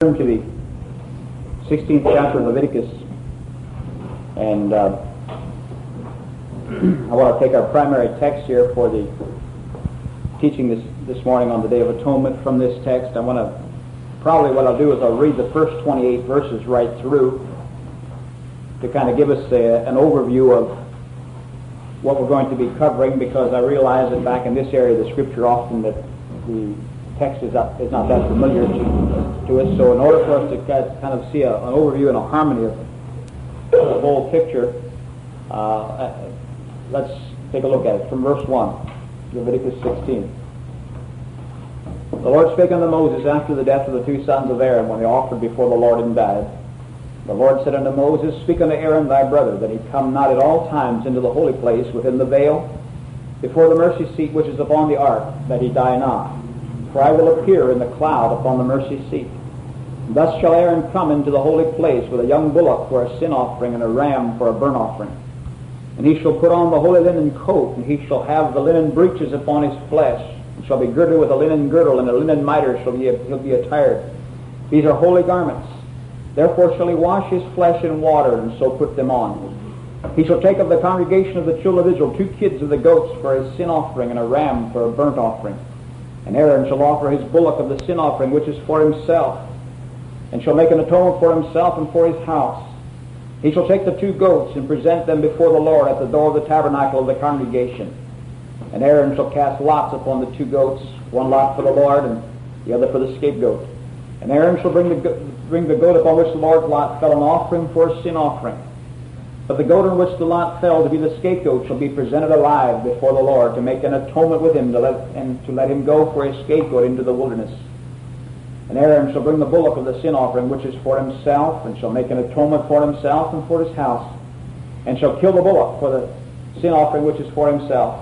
turn to the 16th chapter of Leviticus, and I want to take our primary text here for the teaching this morning on the Day of Atonement from this text. Probably what I'll do is I'll read the first 28 verses right through to kind of give us an overview of what we're going to be covering, because I realize that back in this area of the Scripture often that the text is not that familiar to us. So in order for us to kind of see an overview and a harmony of the whole picture, let's take a look at it from verse 1, Leviticus 16. The Lord spake unto Moses after the death of the two sons of Aaron, when they offered before the Lord and died. The Lord said unto Moses, Speak unto Aaron thy brother, that he come not at all times into the holy place within the veil, before the mercy seat which is upon the ark, that he die not. For I will appear in the cloud upon the mercy seat. And thus shall Aaron come into the holy place with a young bullock for a sin offering and a ram for a burnt offering. And he shall put on the holy linen coat, and he shall have the linen breeches upon his flesh, and shall be girded with a linen girdle, and a linen mitre he'll be attired. These are holy garments. Therefore shall he wash his flesh in water, and so put them on. He shall take of the congregation of the children of Israel 2 kids of the goats for a sin offering, and a ram for a burnt offering. And Aaron shall offer his bullock of the sin offering, which is for himself, and shall make an atonement for himself and for his house. He shall take the 2 goats and present them before the Lord at the door of the tabernacle of the congregation. And Aaron shall cast lots upon the 2 goats, one lot for the Lord and the other for the scapegoat. And Aaron shall bring the goat upon which the Lord's lot fell, an offering for a sin offering. But the goat on which the lot fell to be the scapegoat shall be presented alive before the Lord, to make an atonement with him, to let him go for a scapegoat into the wilderness. And Aaron shall bring the bullock of the sin offering, which is for himself, and shall make an atonement for himself and for his house, and shall kill the bullock for the sin offering, which is for himself.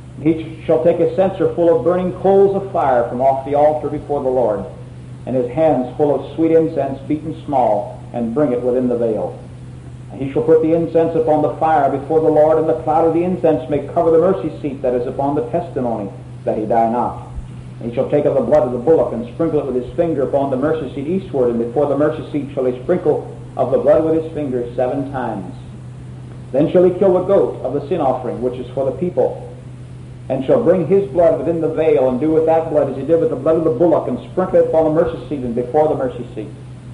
He shall take a censer full of burning coals of fire from off the altar before the Lord, and his hands full of sweet incense beaten small, and bring it within the veil. And he shall put the incense upon the fire before the Lord, and the cloud of the incense may cover the mercy seat that is upon the testimony, that he die not. And he shall take of the blood of the bullock, and sprinkle it with his finger upon the mercy seat eastward, and before the mercy seat shall he sprinkle of the blood with his finger 7 times. Then shall he kill the goat of the sin offering, which is for the people, and shall bring his blood within the veil, and do with that blood as he did with the blood of the bullock, and sprinkle it upon the mercy seat and before the mercy seat.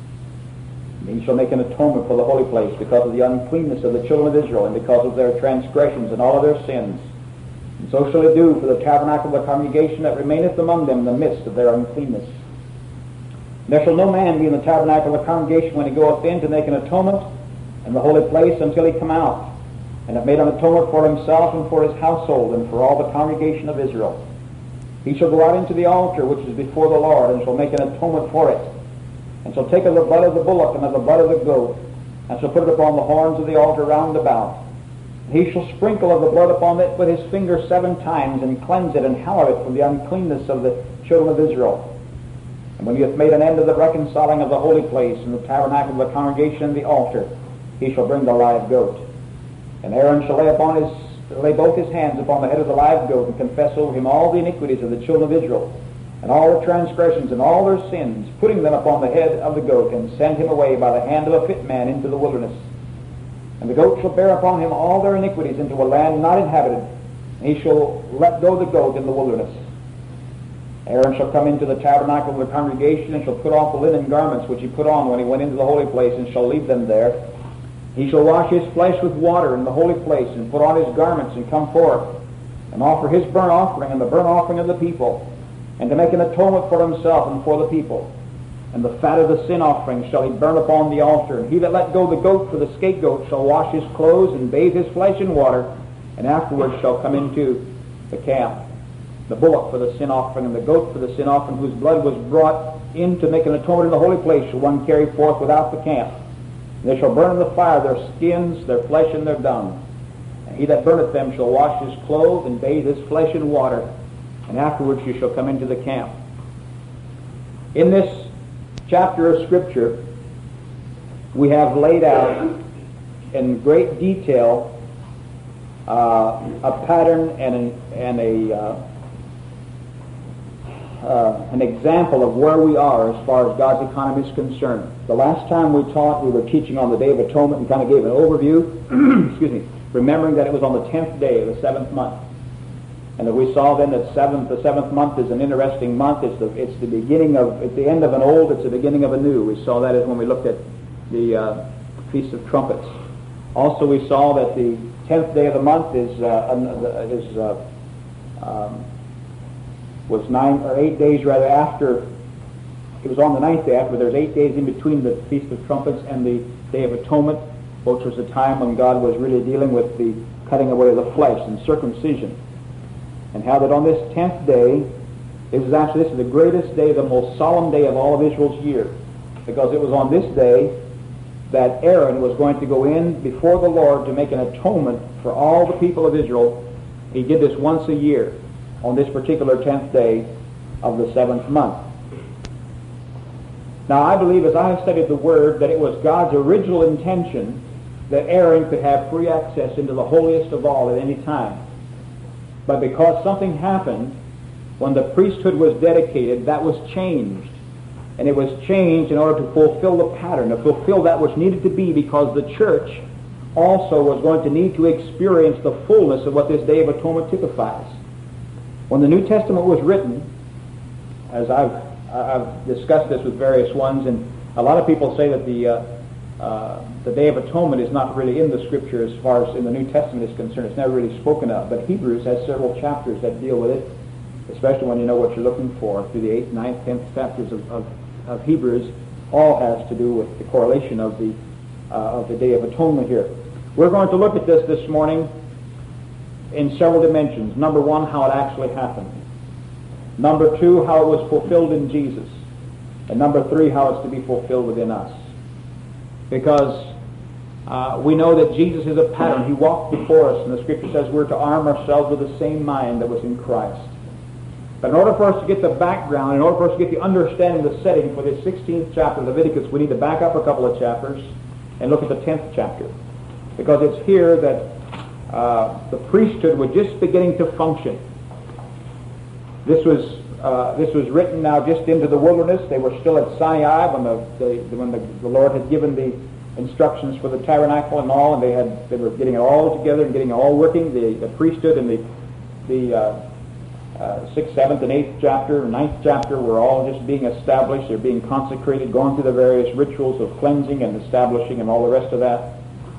And he shall make an atonement for the holy place because of the uncleanness of the children of Israel, and because of their transgressions and all of their sins. And so shall he do for the tabernacle of the congregation that remaineth among them in the midst of their uncleanness. And there shall no man be in the tabernacle of the congregation when he goeth in to make an atonement in the holy place until he come out, and have made an atonement for himself and for his household and for all the congregation of Israel. He shall go out into the altar which is before the Lord, and shall make an atonement for it, and shall take of the blood of the bullock and of the blood of the goat, and shall put it upon the horns of the altar round about. And he shall sprinkle of the blood upon it with his finger 7 times, and cleanse it and hallow it from the uncleanness of the children of Israel. And when he hath made an end of the reconciling of the holy place, and the tabernacle of the congregation and the altar, he shall bring the live goat. And Aaron shall lay both his hands upon the head of the live goat, and confess over him all the iniquities of the children of Israel, and all their transgressions and all their sins, putting them upon the head of the goat, and send him away by the hand of a fit man into the wilderness. And the goat shall bear upon him all their iniquities into a land not inhabited, and he shall let go the goat in the wilderness. Aaron shall come into the tabernacle of the congregation, and shall put off the linen garments which he put on when he went into the holy place, and shall leave them there. He shall wash his flesh with water in the holy place, and put on his garments, and come forth, and offer his burnt offering and the burnt offering of the people, and to make an atonement for himself and for the people. And the fat of the sin offering shall he burn upon the altar. And he that let go the goat for the scapegoat shall wash his clothes and bathe his flesh in water, and afterwards shall come into the camp. The bullock for the sin offering and the goat for the sin offering, whose blood was brought in to make an atonement in the holy place, shall one carry forth without the camp. And they shall burn in the fire their skins, their flesh, and their dung. And he that burneth them shall wash his clothes and bathe his flesh in water, and afterwards you shall come into the camp. In this chapter of Scripture, we have laid out in great detail a pattern and an example of where we are as far as God's economy is concerned. The last time we taught, we were teaching on the Day of Atonement and kind of gave an overview, excuse me, remembering that it was on the 10th day of the 7th month. And that we saw then that the 7th month is an interesting month. It's the beginning of, it's the end of an old, it's the beginning of a new. We saw that as when we looked at the Feast of Trumpets. Also we saw that the 10th day of the month was 9 or 8 days rather after, it was on the 9th day after, but there's 8 days in between the Feast of Trumpets and the Day of Atonement, which was a time when God was really dealing with the cutting away of the flesh and circumcision. And how that on this 10th day, this is the greatest day, the most solemn day of all of Israel's year, because it was on this day that Aaron was going to go in before the Lord to make an atonement for all the people of Israel. He did this once a year on this particular 10th day of the 7th month. Now I believe, as I have studied the Word, that it was God's original intention that Aaron could have free access into the holiest of all at any time. But because something happened when the priesthood was dedicated, that was changed. And it was changed in order to fulfill the pattern, to fulfill that which needed to be, because the church also was going to need to experience the fullness of what this Day of Atonement typifies. When the New Testament was written, as I've discussed this with various ones, and a lot of people say that the Day of Atonement is not really in the Scripture as far as in the New Testament is concerned. It's never really spoken of. But Hebrews has several chapters that deal with it, especially when you know what you're looking for. Through the 8th, 9th, 10th chapters of Hebrews, all has to do with the correlation of the Day of Atonement here. We're going to look at this morning in several dimensions. Number one, how it actually happened. Number two, how it was fulfilled in Jesus. And number three, how it's to be fulfilled within us. Because we know that Jesus is a pattern. He walked before us, and the Scripture says we're to arm ourselves with the same mind that was in Christ. But in order for us to get the background, in order for us to get the understanding, the setting for this 16th chapter of Leviticus, we need to back up a couple of chapters and look at the 10th chapter. Because it's here that the priesthood was just beginning to function. This was written now just into the wilderness. They were still at Sinai when the Lord had given the instructions for the tabernacle and all, and they were getting it all together and getting it all working. The priesthood and the 6th, 7th, and 8th chapter, 9th chapter were all just being established. They're being consecrated, going through the various rituals of cleansing and establishing and all the rest of that.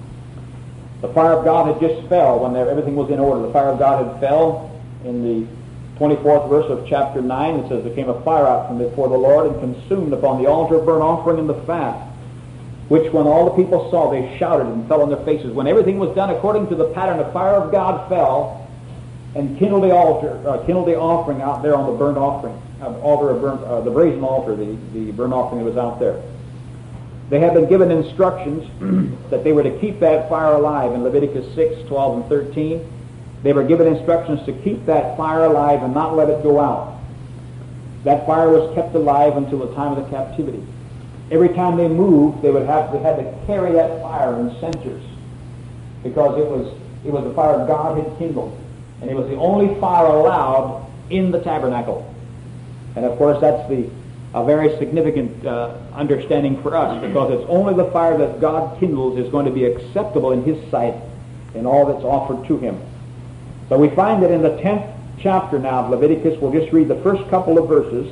The fire of God had just fell when everything was in order. The fire of God had fell in the 24th verse of chapter 9. It says, there came a fire out from before the Lord and consumed upon the altar of burnt offering and the fat, which when all the people saw, they shouted and fell on their faces. When everything was done according to the pattern, the fire of God fell and kindled the offering out there on the burnt offering, the brazen altar, the burnt offering that was out there. They had been given instructions that they were to keep that fire alive in Leviticus 6, 12, and 13. They were given instructions to keep that fire alive and not let it go out. That fire was kept alive until the time of the captivity. Every time they moved, they had to carry that fire in censers, because it was the fire God had kindled, and it was the only fire allowed in the tabernacle. And of course, that's a very significant understanding for us, because it's only the fire that God kindles is going to be acceptable in His sight in all that's offered to Him. So we find that in the 10th chapter now of Leviticus, we'll just read the first couple of verses.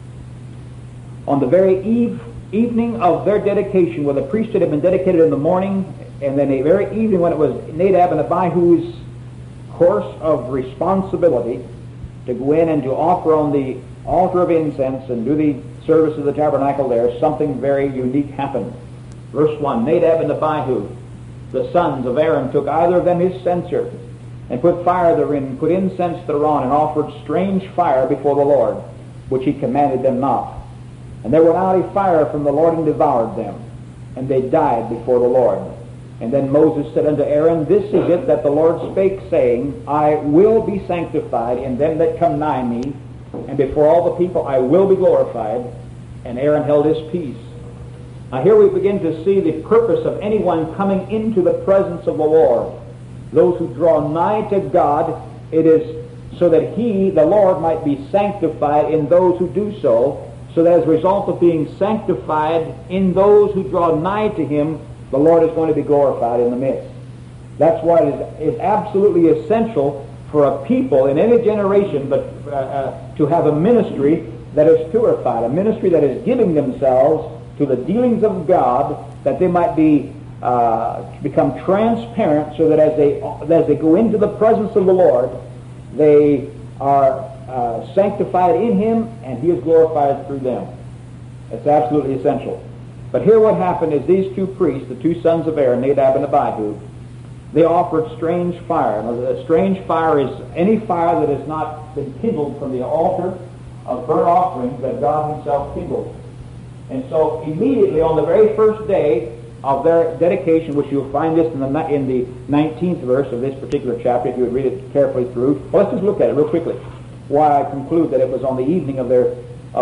On the very evening of their dedication, where the priesthood had been dedicated in the morning, and then the very evening when it was Nadab and Abihu's course of responsibility to go in and to offer on the altar of incense and do the service of the tabernacle there, something very unique happened. Verse 1, Nadab and Abihu, the sons of Aaron, took either of them his censer, and put fire therein, put incense thereon, and offered strange fire before the Lord, which he commanded them not. And there went out a fire from the Lord and devoured them, and they died before the Lord. And then Moses said unto Aaron, This is it that the Lord spake, saying, I will be sanctified in them that come nigh me, and before all the people I will be glorified. And Aaron held his peace. Now here we begin to see the purpose of anyone coming into the presence of the Lord. Those who draw nigh to God, it is so that He, the Lord, might be sanctified in those who do so, so that as a result of being sanctified in those who draw nigh to Him, the Lord is going to be glorified in the midst. That's why it is absolutely essential for a people in any generation to have a ministry that is purified, a ministry that is giving themselves to the dealings of God, that they might be become transparent, so that as they go into the presence of the Lord, they are sanctified in Him, and He is glorified through them. It's absolutely essential. But here what happened is these two priests, the two sons of Aaron, Nadab and Abihu, they offered strange fire. Now, a strange fire is any fire that has not been kindled from the altar of burnt offerings that God Himself kindled. And so immediately on the very first day of their dedication, which you'll find this in the 19th verse of this particular chapter, if you would read it carefully through. Well, let's just look at it real quickly. Why I conclude that it was on the evening of their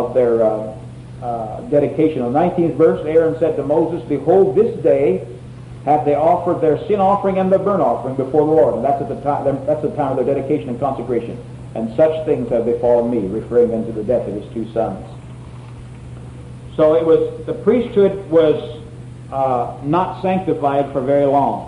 dedication. On the 19th verse, Aaron said to Moses, "Behold, this day have they offered their sin offering and their burnt offering before the Lord." And that's the time of their dedication and consecration. "And such things have befallen me," referring then to the death of his two sons. So it was, the priesthood was not sanctified for very long.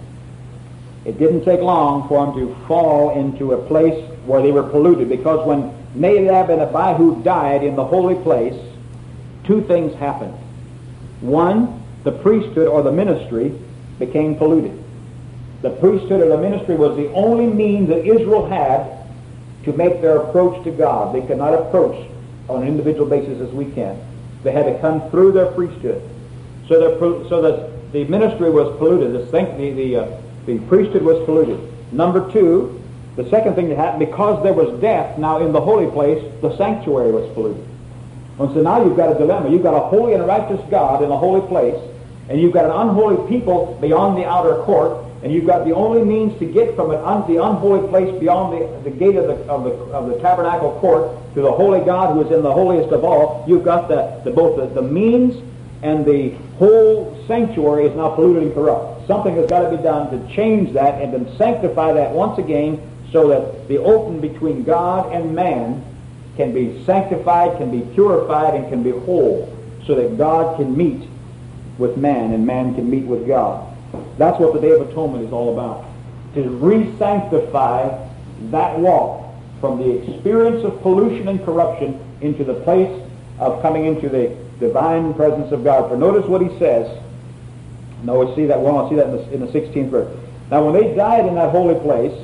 It didn't take long for them to fall into a place where they were polluted, because when Nadab and Abihu died in the holy place, two things happened. One, the priesthood or the ministry became polluted. The priesthood or the ministry was the only means that Israel had to make their approach to God. They could not approach on an individual basis as we can. They had to come through their priesthood. So that the ministry was polluted. The priesthood was polluted. Number two, the second thing that happened, because there was death now in the holy place, the sanctuary was polluted. And so now you've got a dilemma. You've got a holy and righteous God in a holy place, and you've got an unholy people beyond the outer court, and you've got the only means to get from the unholy place beyond the gate of the tabernacle court to the holy God who is in the holiest of all. You've got both the means, and the whole sanctuary is now polluted and corrupt. Something has got to be done to change that and to sanctify that once again, so that the open between God and man can be sanctified, can be purified, and can be whole, so that God can meet with man and man can meet with God. That's what the Day of Atonement is all about. To re-sanctify that walk from the experience of pollution and corruption into the place of coming into the divine presence of God. For notice what he says. Now we see that, well, I see that in the 16th verse. Now when they died in that holy place,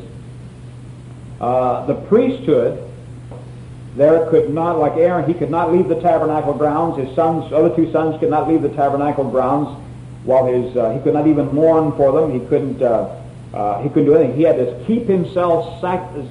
the priesthood there could not, like Aaron, he could not leave the tabernacle grounds. His sons, other two sons, could not leave the tabernacle grounds. While he could not even mourn for them. He couldn't do anything. He had to keep himself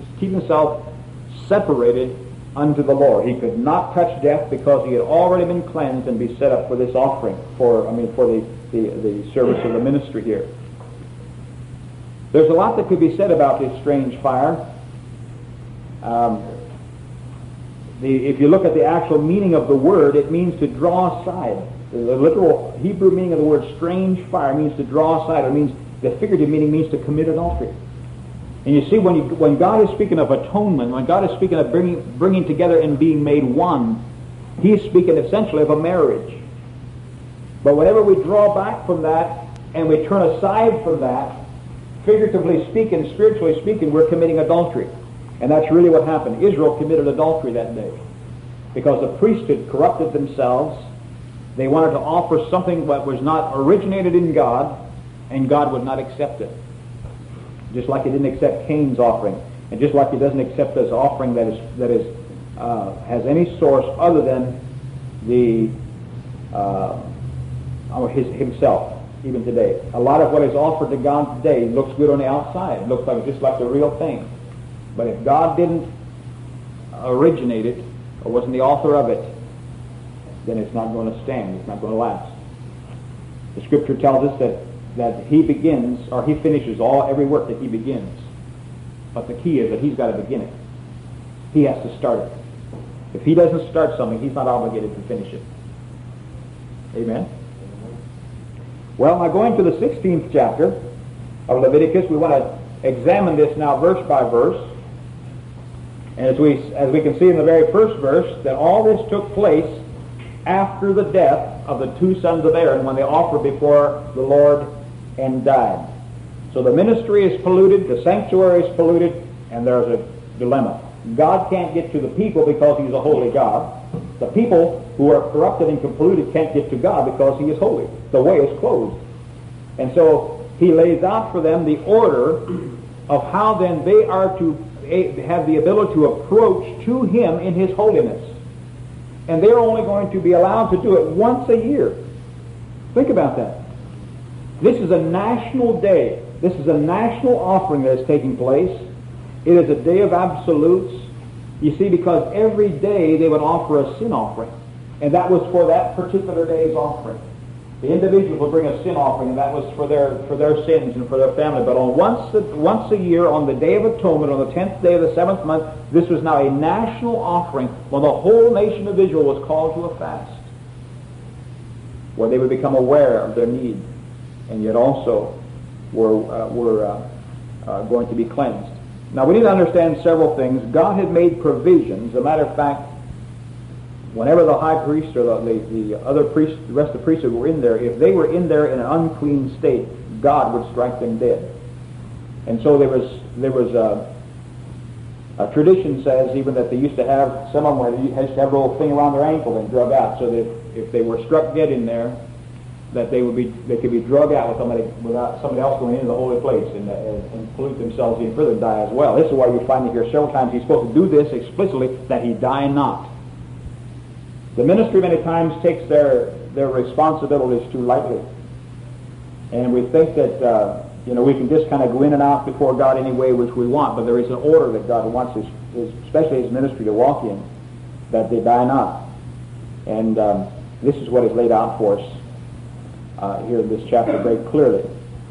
separated unto the Lord. He could not touch death, because he had already been cleansed and be set up for this offering, for the service of the ministry here. There's a lot that could be said about this strange fire. If you look at the actual meaning of the word, it means to draw aside. The literal Hebrew meaning of the word strange fire means to draw aside. It means, the figurative meaning means to commit adultery. And you see, when God is speaking of atonement, when God is speaking of bringing together and being made one, He is speaking essentially of a marriage. But whenever we draw back from that and we turn aside from that, figuratively speaking, spiritually speaking, we're committing adultery. And that's really what happened. Israel committed adultery that day, because the priesthood corrupted themselves. They wanted to offer something that was not originated in God, and God would not accept it. Just like He didn't accept Cain's offering, and just like He doesn't accept His offering that has any source other than Himself. Even today, a lot of what is offered to God today looks good on the outside. It looks just like the real thing. But if God didn't originate it, or wasn't the author of it, then it's not going to stand. It's not going to last. The Scripture tells us that He begins, or He finishes every work that He begins. But the key is that He's got to begin it. He has to start it. If He doesn't start something, He's not obligated to finish it. Amen? Well, now going to the 16th chapter of Leviticus, we want to examine this now verse by verse. And as we can see in the very first verse, that all this took place after the death of the two sons of Aaron when they offered before the Lord and died. So the ministry is polluted, the sanctuary is polluted, and there's a dilemma. God can't get to the people because He's a holy God. The people who are corrupted and polluted can't get to God because He is holy. The way is closed. And so He lays out for them the order of how then they are to have the ability to approach to Him in His holiness. And they're only going to be allowed to do it once a year. Think about that. This is a national day. This is a national offering that is taking place. It is a day of absolutes. You see, because every day they would offer a sin offering. And that was for that particular day's offering. The individuals would bring a sin offering, and that was for their sins and for their family. But on once a year, on the Day of Atonement, on the 10th day of the 7th month, this was now a national offering when the whole nation of Israel was called to a fast, where they would become aware of their need, and yet also were going to be cleansed. Now we need to understand several things. God had made provisions. As a matter of fact, whenever the high priest or the other priests, the rest of the priesthood were in there, if they were in there in an unclean state, God would strike them dead. And so there was a tradition says even that they used to have some of them where they used to have a little thing around their ankle and drug out, so that if they were struck dead in there, that they could be drug out without somebody else going into the holy place and pollute themselves even further and die as well. This is why you find it here several times. He's supposed to do this explicitly, that he die not. The ministry many times takes their responsibilities too lightly, and we think that we can just kind of go in and out before God any way which we want. But there is an order that God wants especially His ministry to walk in, that they die not. And this is what is laid out for us here in this chapter very clearly.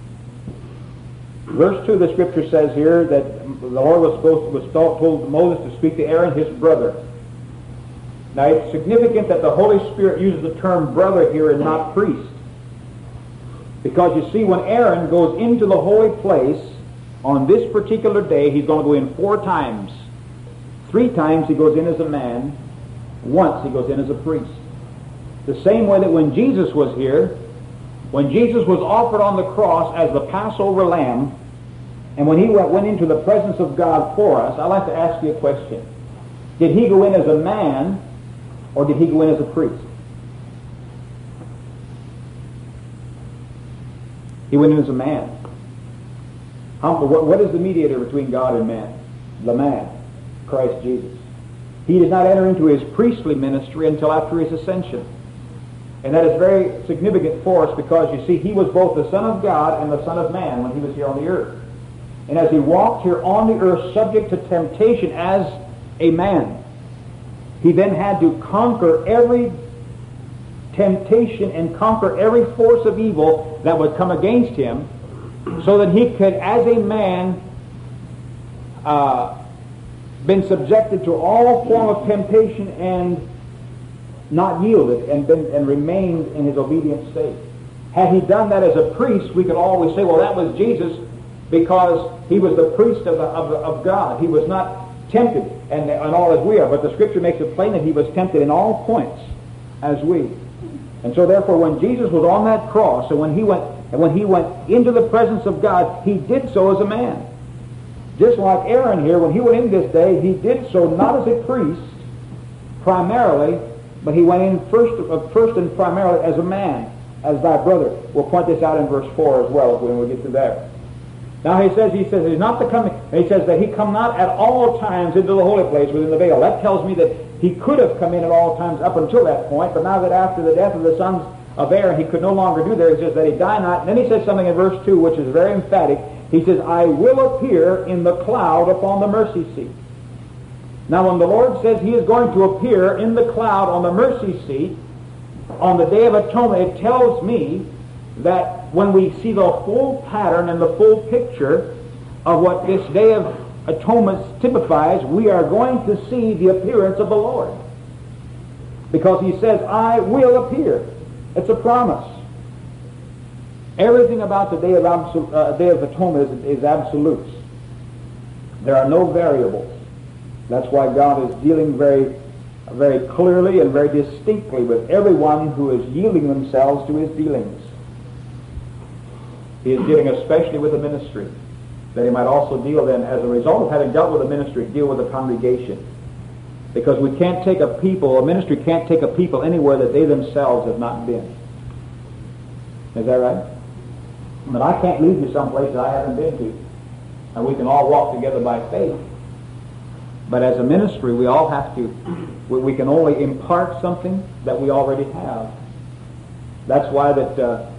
Verse 2, the Scripture says here that the Lord was told Moses to speak to Aaron, his brother. Now it's significant that the Holy Spirit uses the term brother here and not priest. Because you see, when Aaron goes into the holy place on this particular day, he's going to go in 4 times. 3 times he goes in as a man. Once he goes in as a priest. The same way that when Jesus was here, when Jesus was offered on the cross as the Passover lamb, and when he went into the presence of God for us, I'd like to ask you a question. Did he go in as a man, or did he go in as a priest? He went in as a man. What is the mediator between God and man? The man, Christ Jesus. He did not enter into his priestly ministry until after his ascension. And that is very significant for us because, you see, he was both the Son of God and the Son of Man when he was here on the earth. And as he walked here on the earth subject to temptation as a man, he then had to conquer every temptation and conquer every force of evil that would come against him, so that he could, as a man, been subjected to all form of temptation and not yielded and remained in his obedient state. Had he done that as a priest, we could always say, well, that was Jesus because he was the priest of God. He was not tempted and all as we are, but the Scripture makes it plain that he was tempted in all points as we. And so therefore when Jesus was on that cross and when he went into the presence of God, he did so as a man. Just like Aaron here, when he went in this day, he did so not as a priest primarily, but he went in first and primarily as a man, as thy brother. We'll point this out in verse 4 as well when we get to there. Now he says he's not to come. He says that he come not at all times into the holy place within the veil. That tells me that he could have come in at all times up until that point, but now that after the death of the sons of Aaron he could no longer do there, he says that he die not. And then he says something in verse 2 which is very emphatic. He says, I will appear in the cloud upon the mercy seat. Now when the Lord says he is going to appear in the cloud on the mercy seat on the Day of Atonement, it tells me that when we see the full pattern and the full picture of what this Day of Atonement typifies, we are going to see the appearance of the Lord. Because he says, I will appear. It's a promise. Everything about the Day of Atonement is absolutes. There are no variables. That's why God is dealing very, very clearly and very distinctly with everyone who is yielding themselves to His dealings. He is dealing especially with the ministry, that He might also deal then, as a result of having dealt with the ministry, deal with the congregation. Because we can't take a ministry can't take a people anywhere that they themselves have not been. Is that right? But I can't lead you someplace that I haven't been to. And we can all walk together by faith. But as a ministry, we all have to, we can only impart something that we already have. That's why that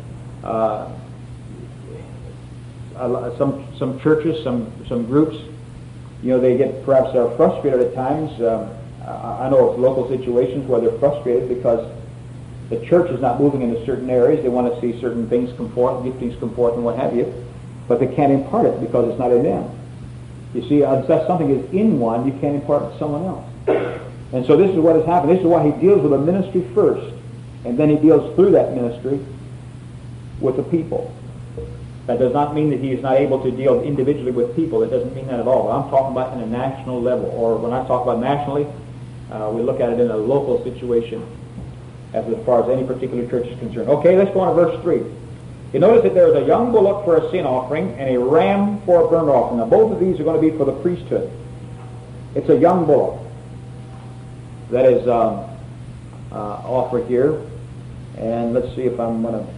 some churches, some groups, they get perhaps are frustrated at times. I know of local situations where they're frustrated because the church is not moving into certain areas. They want to see certain things come forth, giftings come forth, and what have you, but they can't impart it because it's not in them. You see, unless something is in one, you can't impart it to someone else. And so this is what has happened. This is why He deals with the ministry first, and then He deals through that ministry with the people. That does not mean that He is not able to deal individually with people. It doesn't mean that at all. I'm talking about in a national level, or when I talk about nationally, we look at it in a local situation as far as any particular church is concerned. Okay, let's go on to verse 3. You notice that there is a young bullock for a sin offering and a ram for a burnt offering. Now both of these are going to be for the priesthood. It's a young bullock that is offered here. And let's see if I'm going to